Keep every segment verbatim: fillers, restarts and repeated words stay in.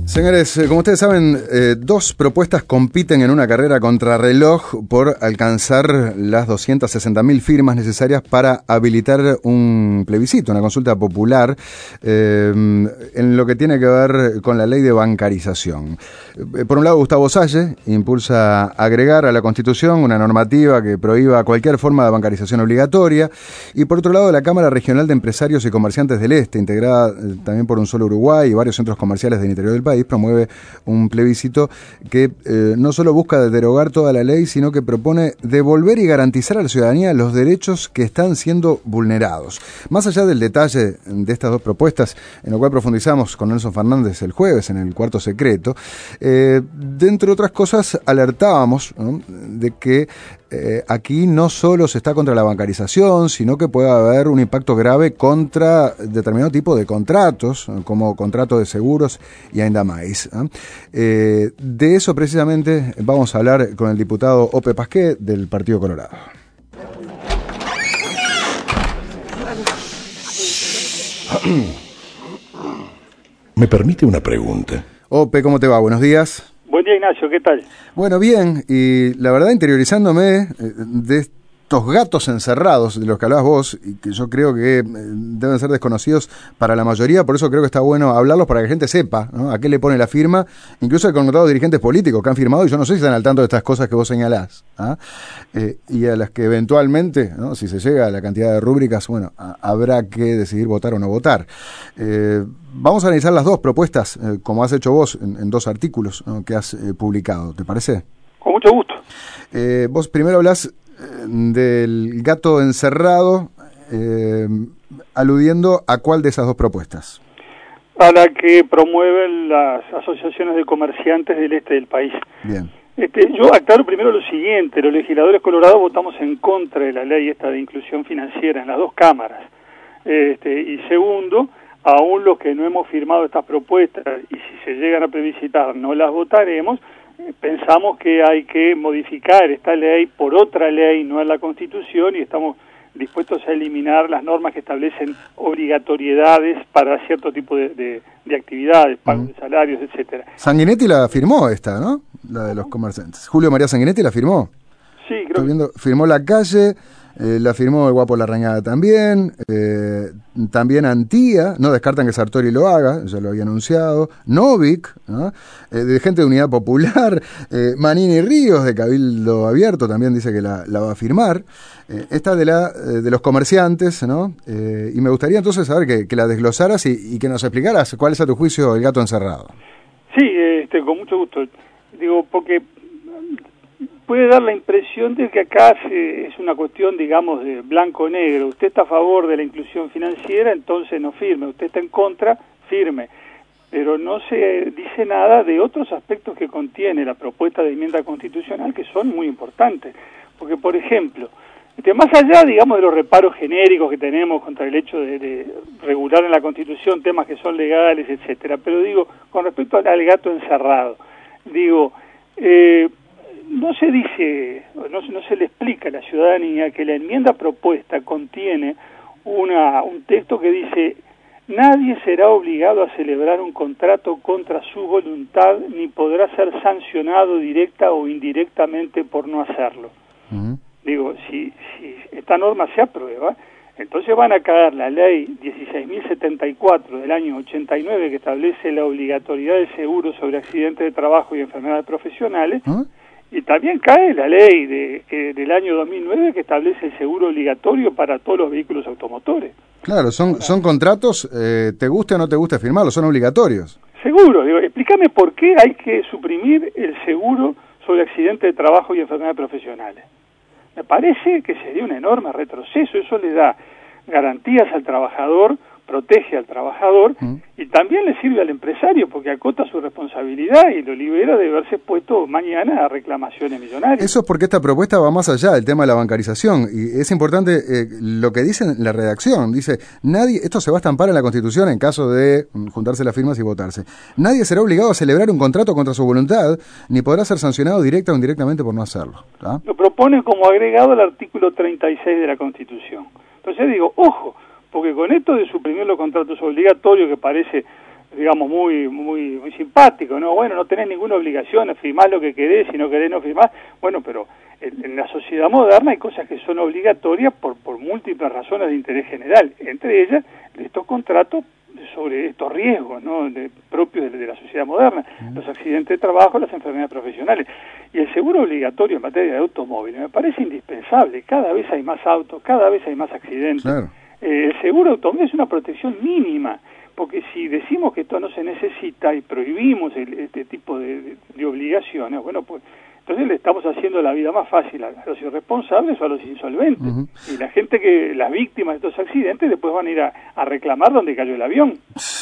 Señores, eh, como ustedes saben, eh, dos propuestas compiten en una carrera contrarreloj por alcanzar las doscientas sesenta mil firmas necesarias para habilitar un plebiscito, una consulta popular, eh, en lo que tiene que ver con la ley de bancarización. Eh, por un lado, Gustavo Salle impulsa agregar a la Constitución una normativa que prohíba cualquier forma de bancarización obligatoria, y por otro lado, la Cámara Regional de Empresarios y Comerciantes del Este, integrada eh, también por Un Solo Uruguay y varios centros comerciales del interior del país, promueve un plebiscito que eh, no solo busca derogar toda la ley, sino que propone devolver y garantizar a la ciudadanía los derechos que están siendo vulnerados. Más allá del detalle de estas dos propuestas, en lo cual profundizamos con Nelson Fernández el jueves en el Cuarto Secreto, eh, de entre otras cosas alertábamos, ¿no?, de que Eh, aquí no solo se está contra la bancarización, sino que puede haber un impacto grave contra determinado tipo de contratos, como contratos de seguros y ainda más. ¿eh? Eh, de eso precisamente vamos a hablar con el diputado Ope Pasqué del Partido Colorado. ¿Me permite una pregunta? Ope, ¿cómo te va? Buenos días. Buen día, Ignacio, ¿qué tal? Bueno, bien, y la verdad interiorizándome de estos gatos encerrados de los que hablabas vos, y que yo creo que deben ser desconocidos para la mayoría, por eso creo que está bueno hablarlos para que la gente sepa, ¿no?, a qué le pone la firma. Incluso he encontrado dirigentes políticos que han firmado, y yo no sé si están al tanto de estas cosas que vos señalás, ¿ah? eh, y a las que eventualmente, ¿no?, si se llega a la cantidad de rúbricas, bueno, a, habrá que decidir votar o no votar. Eh, Vamos a analizar las dos propuestas, eh, como has hecho vos, en, en dos artículos, ¿no?, que has eh, publicado. ¿Te parece? Con mucho gusto. Eh, vos primero hablás eh, del gato encerrado, eh, aludiendo a cuál de esas dos propuestas. A la que promueven las asociaciones de comerciantes del este del país. Bien. Este, yo aclaro primero lo siguiente: los legisladores colorados votamos en contra de la ley esta de inclusión financiera en las dos cámaras. Este, y segundo, aún los que no hemos firmado estas propuestas, y si se llegan a plebiscitar no las votaremos, eh, pensamos que hay que modificar esta ley por otra ley, no en la Constitución, y estamos dispuestos a eliminar las normas que establecen obligatoriedades para cierto tipo de, de, de actividades, pagos uh-huh. de salarios, etcétera. Sanguinetti la firmó esta, ¿no? La de los comerciantes. Julio María Sanguinetti la firmó. Sí, creo. Estoy viendo, firmó La Calle. Eh, la firmó el Guapo Larrañaga también, eh, también Antía, no descartan que Sartori lo haga, ya lo había anunciado, Novik, ¿no?, eh, de gente de Unidad Popular, eh, Manini Ríos de Cabildo Abierto también dice que la, la va a firmar, eh, esta de la eh, de los comerciantes, ¿no? Eh, y me gustaría entonces saber que, que la desglosaras y, y que nos explicaras cuál es a tu juicio el gato encerrado. Sí, este, con mucho gusto. Digo, porque puede dar la impresión de que acá se, es una cuestión, digamos, de blanco-negro. Usted está a favor de la inclusión financiera, entonces no firme. Usted está en contra, firme. Pero no se dice nada de otros aspectos que contiene la propuesta de enmienda constitucional, que son muy importantes. Porque, por ejemplo, este, más allá, digamos, de los reparos genéricos que tenemos contra el hecho de, de regular en la Constitución temas que son legales, etcétera, pero digo, con respecto al, al gato encerrado, digo, eh, no se dice, no, no se le explica a la ciudadanía que la enmienda propuesta contiene una, un texto que dice: nadie será obligado a celebrar un contrato contra su voluntad, ni podrá ser sancionado directa o indirectamente por no hacerlo. Uh-huh. Digo, si, si esta norma se aprueba, entonces van a caer la ley dieciséis mil setenta y cuatro del año ochenta y nueve, que establece la obligatoriedad del seguro sobre accidentes de trabajo y enfermedades profesionales, ¿uh-huh? Y también cae la ley de, que, del año dos mil nueve, que establece el seguro obligatorio para todos los vehículos automotores. Claro, son, son contratos, eh, te guste o no te guste firmarlos, son obligatorios. Seguro, digo, explícame por qué hay que suprimir el seguro sobre accidentes de trabajo y enfermedades profesionales. Me parece que sería un enorme retroceso. Eso le da garantías al trabajador, protege al trabajador, mm. y también le sirve al empresario porque acota su responsabilidad y lo libera de verse expuesto mañana a reclamaciones millonarias. Eso es porque esta propuesta va más allá del tema de la bancarización, y es importante eh, lo que dice la redacción. Dice, nadie, esto se va a estampar en la Constitución en caso de juntarse las firmas y votarse. Nadie será obligado a celebrar un contrato contra su voluntad, ni podrá ser sancionado directa o indirectamente por no hacerlo. ¿Ah? Lo propone como agregado al artículo treinta y seis de la Constitución. Entonces digo, ojo, porque con esto de suprimir los contratos obligatorios, que parece digamos, muy muy muy simpático, ¿no? Bueno, no tenés ninguna obligación, firmás lo que querés, si no querés no firmás. Bueno, pero en, en la sociedad moderna hay cosas que son obligatorias por, por múltiples razones de interés general, entre ellas estos contratos sobre estos riesgos, ¿no?, de, propios de, de la sociedad moderna, uh-huh. los accidentes de trabajo, las enfermedades profesionales. Y el seguro obligatorio en materia de automóviles me parece indispensable. Cada vez hay más autos, cada vez hay más accidentes. Claro. Eh, el seguro automóvil es una protección mínima, porque si decimos que esto no se necesita y prohibimos el, este tipo de, de, de obligaciones, bueno, pues entonces le estamos haciendo la vida más fácil a los irresponsables o a los insolventes. Uh-huh. Y la gente que, las víctimas de estos accidentes, después van a ir a, a reclamar donde cayó el avión.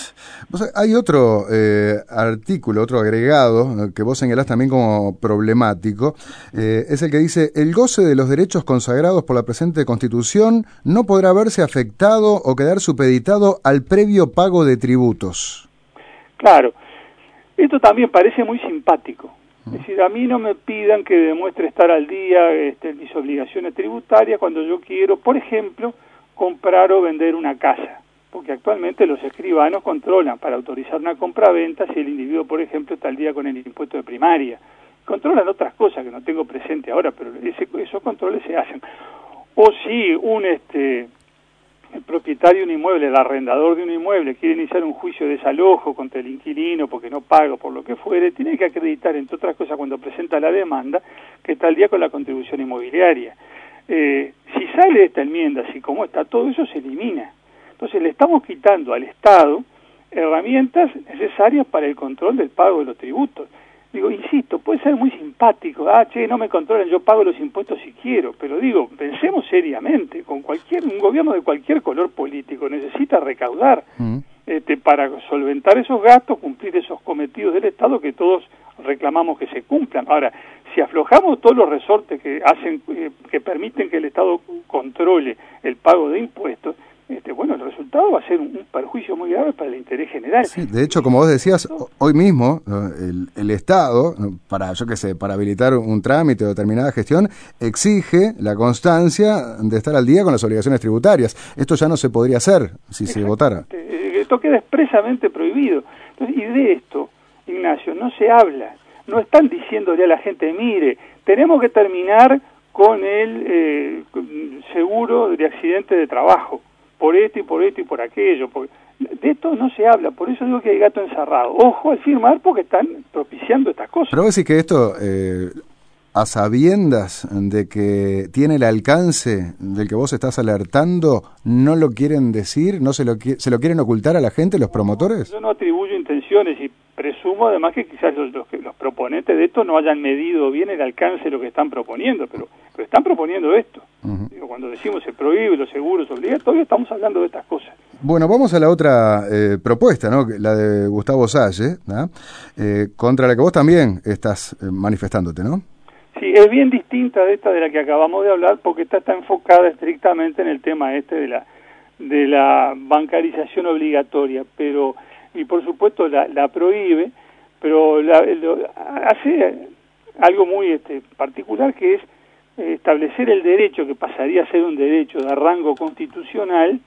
O sea, hay otro eh, artículo, otro agregado, que vos señalás también como problemático, eh, es el que dice: el goce de los derechos consagrados por la presente Constitución no podrá verse afectado o quedar supeditado al previo pago de tributos. Claro, esto también parece muy simpático. Es decir, a mí no me pidan que demuestre estar al día este, en mis obligaciones tributarias cuando yo quiero, por ejemplo, comprar o vender una casa. Porque actualmente los escribanos controlan para autorizar una compra-venta si el individuo, por ejemplo, está al día con el impuesto de primaria. Controlan otras cosas que no tengo presente ahora, pero ese, esos controles se hacen. O si un este el propietario de un inmueble, el arrendador de un inmueble, quiere iniciar un juicio de desalojo contra el inquilino porque no paga, por lo que fuere, tiene que acreditar, entre otras cosas, cuando presenta la demanda, que está al día con la contribución inmobiliaria. Eh, si sale esta enmienda, así como está, todo eso se elimina. Entonces le estamos quitando al Estado herramientas necesarias para el control del pago de los tributos. Digo, insisto, puede ser muy simpático, ah, che, no me controlan, yo pago los impuestos si quiero, pero digo, pensemos seriamente, con cualquier, un gobierno de cualquier color político necesita recaudar mm. este, para solventar esos gastos, cumplir esos cometidos del Estado que todos reclamamos que se cumplan. Ahora, si aflojamos todos los resortes que hacen, eh, que permiten que el Estado controle el pago de impuestos, Este, bueno, el resultado va a ser un, un perjuicio muy grave para el interés general. Sí, de hecho, como vos decías, hoy mismo el, el Estado, para yo qué sé, para habilitar un trámite o determinada gestión, exige la constancia de estar al día con las obligaciones tributarias. Esto ya no se podría hacer si se votara. Esto queda expresamente prohibido. Entonces, y de esto, Ignacio, no se habla. No están diciéndole a la gente, mire, tenemos que terminar con el eh, seguro de accidente de trabajo, por esto y por esto y por aquello, porque de esto no se habla, por eso digo que hay gato encerrado. Ojo al firmar porque están propiciando estas cosas. Pero vos decís que esto, eh, a sabiendas de que tiene el alcance del que vos estás alertando, ¿no lo quieren decir? ¿No se lo, se lo quieren ocultar a la gente, los promotores? Yo no atribuyo intenciones y presumo además que quizás los, los, los proponentes de esto no hayan medido bien el alcance de lo que están proponiendo, pero, pero están proponiendo esto. Uh-huh. Digo, cuando decimos se prohíbe, los seguros obligatorios, estamos hablando de estas cosas. Bueno, vamos a la otra eh, propuesta, ¿no? La de Gustavo Salle, ¿no? eh, contra la que vos también estás eh, manifestándote, ¿no? Sí, es bien distinta de esta de la que acabamos de hablar, porque esta está enfocada estrictamente en el tema este de la de la bancarización obligatoria, pero y por supuesto la, la prohíbe, pero la, lo, hace algo muy este, particular, que es eh, establecer el derecho, que pasaría a ser un derecho de rango constitucional,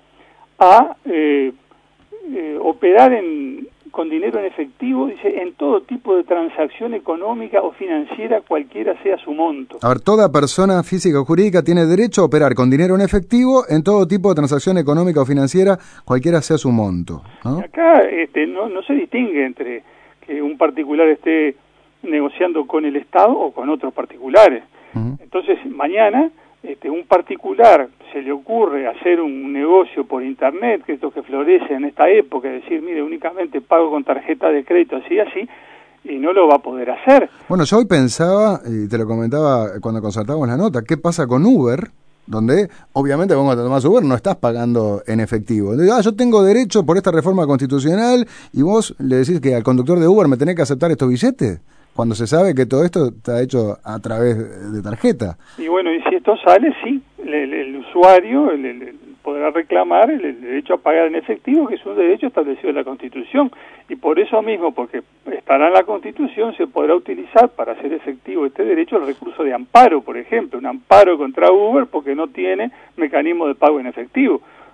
a eh, eh, operar en, con dinero en efectivo, dice, en todo tipo de transacción económica o financiera, cualquiera sea su monto. A ver, toda persona física o jurídica tiene derecho a operar con dinero en efectivo en todo tipo de transacción económica o financiera, cualquiera sea su monto, ¿no? Y acá este, no, no se distingue entre que un particular esté negociando con el Estado o con otros particulares. Uh-huh. Entonces, mañana este, un particular se le ocurre hacer un negocio por internet, que esto que florece en esta época, decir, mire, únicamente pago con tarjeta de crédito, así, así, y no lo va a poder hacer. Bueno, yo hoy pensaba, y te lo comentaba cuando concertábamos la nota, ¿qué pasa con Uber? Donde, obviamente, vamos a tomar Uber, no estás pagando en efectivo. Entonces, ah, yo tengo derecho por esta reforma constitucional, y vos le decís que al conductor de Uber me tenés que aceptar estos billetes, cuando se sabe que todo esto está hecho a través de tarjeta. Y bueno, y si esto sale, sí, el, el, el usuario el, el, podrá reclamar el, el derecho a pagar en efectivo, que es un derecho establecido en la Constitución, y por eso mismo, porque estará en la Constitución, se podrá utilizar para hacer efectivo este derecho el recurso de amparo, por ejemplo, un amparo contra Uber porque no tiene mecanismo de pago en efectivo.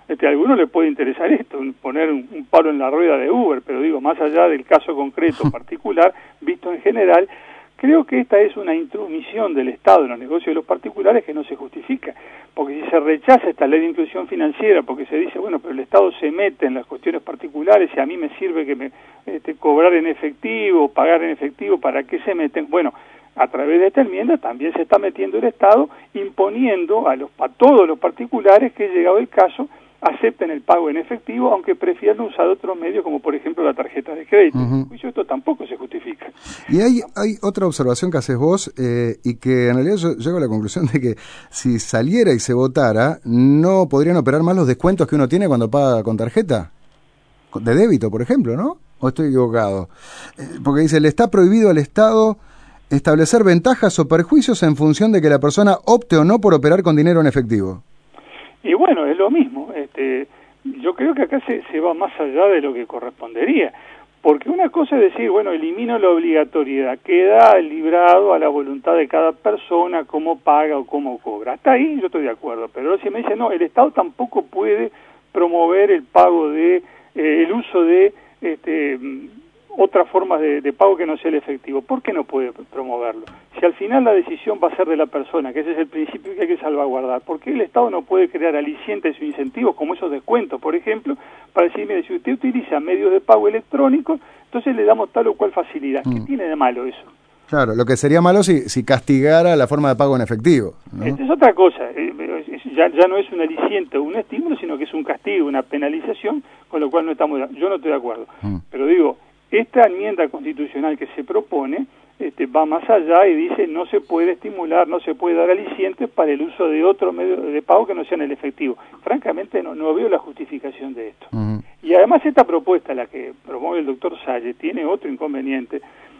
Este, a algunos le puede interesar esto, poner un, un palo en la rueda de Uber, pero digo, más allá del caso concreto particular, visto en general, creo que esta es una intromisión del Estado en los negocios de los particulares que no se justifica, porque si se rechaza esta ley de inclusión financiera, porque se dice, bueno, pero el Estado se mete en las cuestiones particulares y a mí me sirve que me este, cobrar en efectivo, pagar en efectivo, ¿para qué se meten? Bueno, a través de esta enmienda también se está metiendo el Estado, imponiendo a, los, a todos los particulares que, llegado el caso, acepten el pago en efectivo, aunque prefieran usar otros medios, como por ejemplo la tarjeta de crédito. Uh-huh. Y esto tampoco se justifica. Y hay, hay otra observación que haces vos, eh, y que en realidad yo llego a la conclusión de que si saliera y se votara, no podrían operar más los descuentos que uno tiene cuando paga con tarjeta, de débito, por ejemplo, ¿no? ¿O estoy equivocado? Eh, porque dice, le está prohibido al Estado establecer ventajas o perjuicios en función de que la persona opte o no por operar con dinero en efectivo. Y bueno, es lo mismo. Este, yo creo que acá se, se va más allá de lo que correspondería, porque una cosa es decir, bueno, elimino la obligatoriedad, queda librado a la voluntad de cada persona cómo paga o cómo cobra. Hasta ahí yo estoy de acuerdo, pero si me dice, no, el Estado tampoco puede promover el pago de, eh, el uso de este, otras formas de, de pago que no sea el efectivo. ¿Por qué no puede promoverlo? Si al final la decisión va a ser de la persona, que ese es el principio que hay que salvaguardar, ¿por qué el Estado no puede crear alicientes o incentivos, como esos descuentos, por ejemplo, para decir, mire, si usted utiliza medios de pago electrónicos, entonces le damos tal o cual facilidad? ¿Qué mm. tiene de malo eso? Claro, lo que sería malo si, si castigara la forma de pago en efectivo, ¿no? Esta es otra cosa, ya, ya no es un aliciente o un estímulo, sino que es un castigo, una penalización, con lo cual no estamos, yo no estoy de acuerdo. Mm. Pero digo, esta enmienda constitucional que se propone este, va más allá y dice no se puede estimular, no se puede dar alicientes para el uso de otro medio de pago que no sean el efectivo. Francamente no, no veo la justificación de esto. Uh-huh. Y además esta propuesta, la que promueve el doctor Salle, tiene otro inconveniente,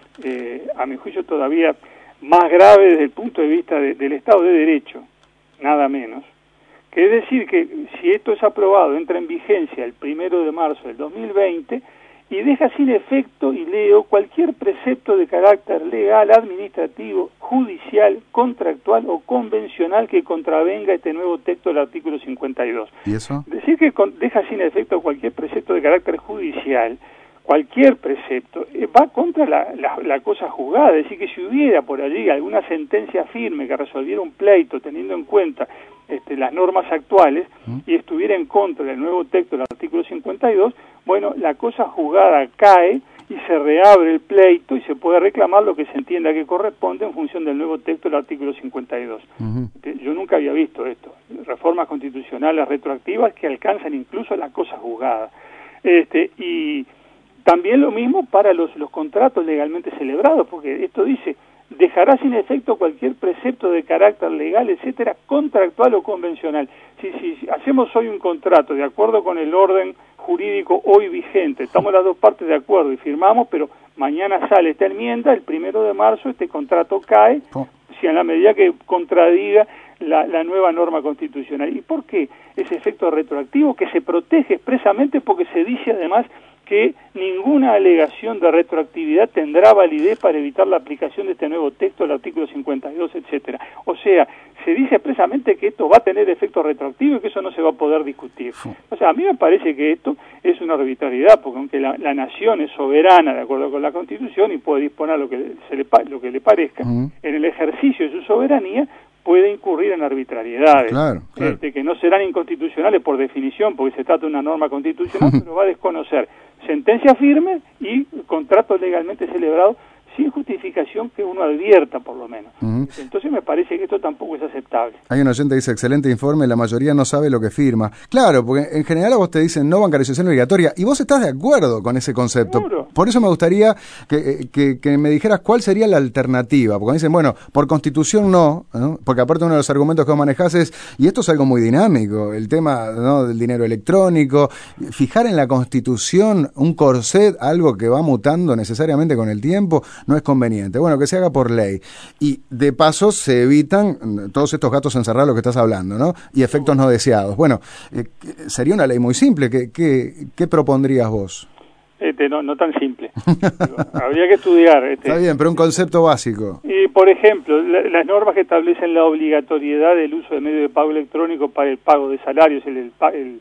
eh, a mi juicio todavía más grave desde el punto de vista de, del Estado de Derecho, nada menos, que es decir que si esto es aprobado, entra en vigencia el primero de marzo del dos mil veinte, y deja sin efecto, y leo, cualquier precepto de carácter legal, administrativo, judicial, contractual o convencional que contravenga este nuevo texto del artículo cincuenta y dos. ¿Y eso? Decir que con, deja sin efecto cualquier precepto de carácter judicial, cualquier precepto, eh, va contra la, la, la cosa juzgada. Es decir, que si hubiera por allí alguna sentencia firme que resolviera un pleito teniendo en cuenta este, las normas actuales ¿Mm? y estuviera en contra del nuevo texto del artículo cincuenta y dos, bueno, la cosa juzgada cae y se reabre el pleito y se puede reclamar lo que se entienda que corresponde en función del nuevo texto del artículo cincuenta y dos. Uh-huh. Yo nunca había visto esto, reformas constitucionales retroactivas que alcanzan incluso la cosa juzgada. Este, y también lo mismo para los, los contratos legalmente celebrados, porque esto dice, dejará sin efecto cualquier precepto de carácter legal, etcétera, contractual o convencional. Si, si, si hacemos hoy un contrato de acuerdo con el orden jurídico hoy vigente, estamos las dos partes de acuerdo y firmamos, pero mañana sale esta enmienda, el primero de marzo este contrato cae, oh. si en la medida que contradiga la, la nueva norma constitucional. ¿Y por qué ese efecto retroactivo que se protege expresamente porque se dice además que ninguna alegación de retroactividad tendrá validez para evitar la aplicación de este nuevo texto, el artículo cincuenta y dos, etcétera? O sea, se dice expresamente que esto va a tener efecto retroactivo y que eso no se va a poder discutir. O sea, a mí me parece que esto es una arbitrariedad, porque aunque la, la nación es soberana de acuerdo con la Constitución y puede disponer lo que, se le, lo que le parezca, uh-huh. en el ejercicio de su soberanía puede incurrir en arbitrariedades, claro, claro. Este, que no serán inconstitucionales por definición, porque se trata de una norma constitucional, pero va a desconocer sentencias firmes y contratos legalmente celebrados sin justificación que uno advierta, por lo menos. Uh-huh. Entonces me parece que esto tampoco es aceptable. Hay un oyente que dice, excelente informe, la mayoría no sabe lo que firma. Claro, porque en general a vos te dicen no bancarización obligatoria, y vos estás de acuerdo con ese concepto. Claro. Por eso me gustaría que, que, que me dijeras cuál sería la alternativa, porque me dicen, bueno, por constitución no, ¿no? Porque aparte uno de los argumentos que vos manejás es, y esto es algo muy dinámico, el tema, ¿no?, del dinero electrónico, fijar en la constitución un corset, algo que va mutando necesariamente con el tiempo, no es conveniente. Bueno, que se haga por ley. Y de paso se evitan todos estos gatos encerrados, lo que estás hablando, ¿no? Y efectos no deseados. Bueno, eh, sería una ley muy simple. ¿Qué, qué, qué propondrías vos? Este, no, no tan simple. Digo, habría que estudiar. Este, Está bien, pero un concepto básico. Y, por ejemplo, la, las normas que establecen la obligatoriedad del uso de medios de pago electrónico para el pago de salarios, el, el, el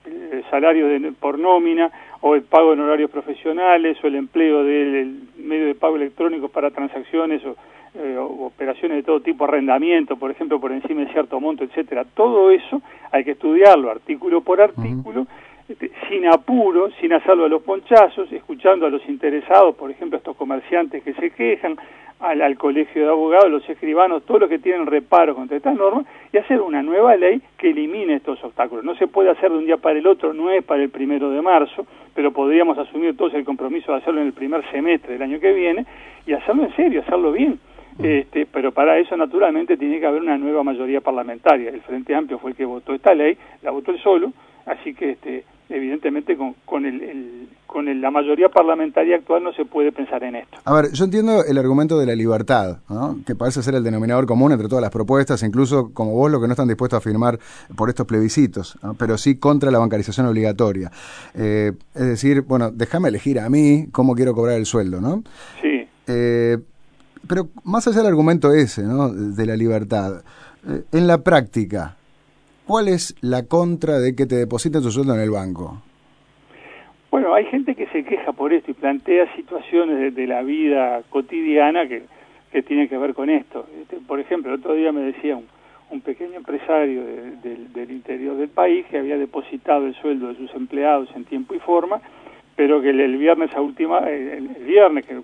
el salario de, por nómina, o el pago en horarios profesionales, o el empleo del medio de pago electrónico para transacciones o, eh, o operaciones de todo tipo, arrendamiento, por ejemplo, por encima de cierto monto, etcétera. Todo eso hay que estudiarlo artículo por artículo, uh-huh. este, sin apuro, sin hacerlo a los ponchazos, escuchando a los interesados, por ejemplo, a estos comerciantes que se quejan, Al, al colegio de abogados, los escribanos, todos los que tienen reparos contra estas normas, y hacer una nueva ley que elimine estos obstáculos. No se puede hacer de un día para el otro, no es para el primero de marzo, pero podríamos asumir todos el compromiso de hacerlo en el primer semestre del año que viene, y hacerlo en serio, hacerlo bien. Este, pero para eso, naturalmente, tiene que haber una nueva mayoría parlamentaria. El Frente Amplio fue el que votó esta ley, la votó él solo, así que este, evidentemente con, con, el, el, con el, la mayoría parlamentaria actual no se puede pensar en esto. A ver, yo entiendo el argumento de la libertad, ¿no? Que parece ser el denominador común entre todas las propuestas, incluso como vos, lo que no están dispuestos a firmar por estos plebiscitos, ¿no? Pero sí contra la bancarización obligatoria. Eh, es decir, bueno, déjame elegir a mí cómo quiero cobrar el sueldo, ¿no? Sí. Eh, pero más allá del argumento ese, ¿no? De la libertad, eh, en la práctica, ¿cuál es la contra de que te depositen tu sueldo en el banco? Bueno, hay gente que se queja por esto y plantea situaciones de, de la vida cotidiana que, que tienen que ver con esto. Este, por ejemplo, el otro día me decía un, un pequeño empresario de, de, del interior del país que había depositado el sueldo de sus empleados en tiempo y forma, pero que el, el viernes a última, el, el viernes, que el,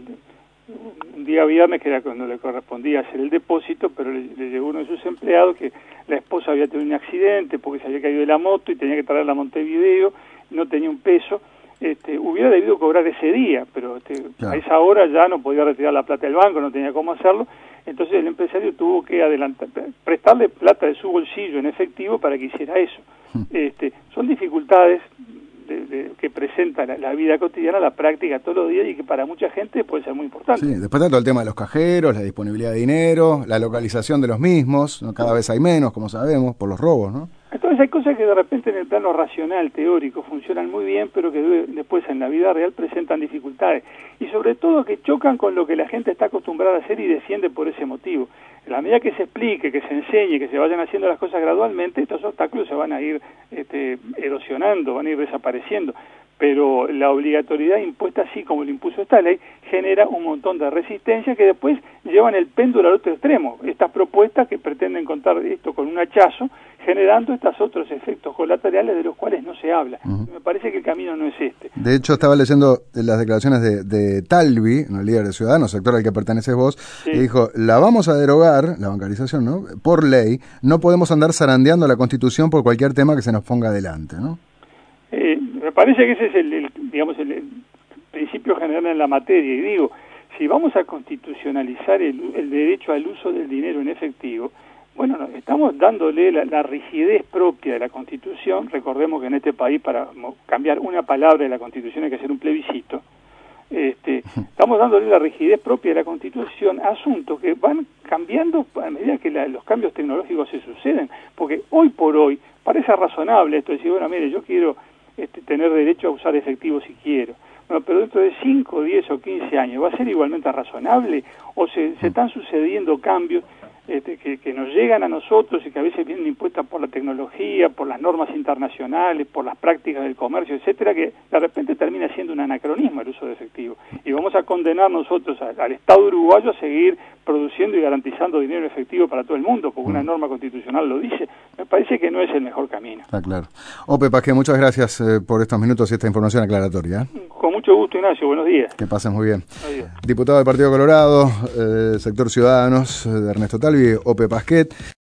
un día viernes que era cuando le correspondía hacer el depósito, pero le, le llegó uno de sus empleados que la esposa había tenido un accidente porque se había caído de la moto y tenía que traerla a Montevideo, no tenía un peso, este, hubiera debido cobrar ese día, pero este, claro. A esa hora ya no podía retirar la plata del banco, no tenía cómo hacerlo, entonces el empresario tuvo que adelantar, prestarle plata de su bolsillo en efectivo para que hiciera eso. Este, son dificultades De, de, que presenta la, la vida cotidiana, la práctica todos los días y que para mucha gente puede ser muy importante. Sí, después tanto el tema de los cajeros, la disponibilidad de dinero, la localización de los mismos, ¿no? Cada vez hay menos, como sabemos, por los robos, ¿no? Entonces hay cosas que de repente en el plano racional, teórico, funcionan muy bien, pero que después en la vida real presentan dificultades. Y sobre todo que chocan con lo que la gente está acostumbrada a hacer y defiende por ese motivo. En la medida que se explique, que se enseñe, que se vayan haciendo las cosas gradualmente, estos obstáculos se van a ir este, erosionando, van a ir desapareciendo. Pero la obligatoriedad impuesta así como lo impuso esta ley genera un montón de resistencia que después llevan el péndulo al otro extremo. Estas propuestas que pretenden contar esto con un hachazo, generando estos otros efectos colaterales de los cuales no se habla. Uh-huh. Me parece que el camino no es este. De hecho, estaba leyendo las declaraciones de, de Talvi, el líder de Ciudadanos, sector al que perteneces vos, sí. Y dijo, la vamos a derogar, la bancarización, ¿no? Por ley, no podemos andar zarandeando la Constitución por cualquier tema que se nos ponga adelante, ¿no? Eh, me parece que ese es el, el digamos el, el principio general en la materia, y digo, si vamos a constitucionalizar el, el derecho al uso del dinero en efectivo, bueno, estamos dándole la, la rigidez propia de la Constitución. Recordemos que en este país para cambiar una palabra de la Constitución hay que hacer un plebiscito. Este, estamos dándole la rigidez propia de la Constitución a asuntos que van cambiando a medida que la, los cambios tecnológicos se suceden, porque hoy por hoy parece razonable esto, decir, bueno, mire, yo quiero este, tener derecho a usar efectivo si quiero. Bueno, pero dentro de cinco, diez o quince años, ¿va a ser igualmente razonable? ¿O se, se están sucediendo cambios este, que, que nos llegan a nosotros y que a veces vienen impuestas por la tecnología, por las normas internacionales, por las prácticas del comercio, etcétera, que de repente termina siendo un anacronismo el uso de efectivo? Y vamos a condenar nosotros al, al Estado uruguayo a seguir produciendo y garantizando dinero efectivo para todo el mundo, porque una norma constitucional lo dice. Me parece que no es el mejor camino. Está claro. Ope Pasquet, muchas gracias eh, por estos minutos y esta información aclaratoria. ¿eh? Con mucho gusto, Ignacio. Buenos días. Que pasen muy bien. Adiós. Diputado del Partido Colorado, eh, sector Ciudadanos, de Ernesto Talvi, Ope Pasquet.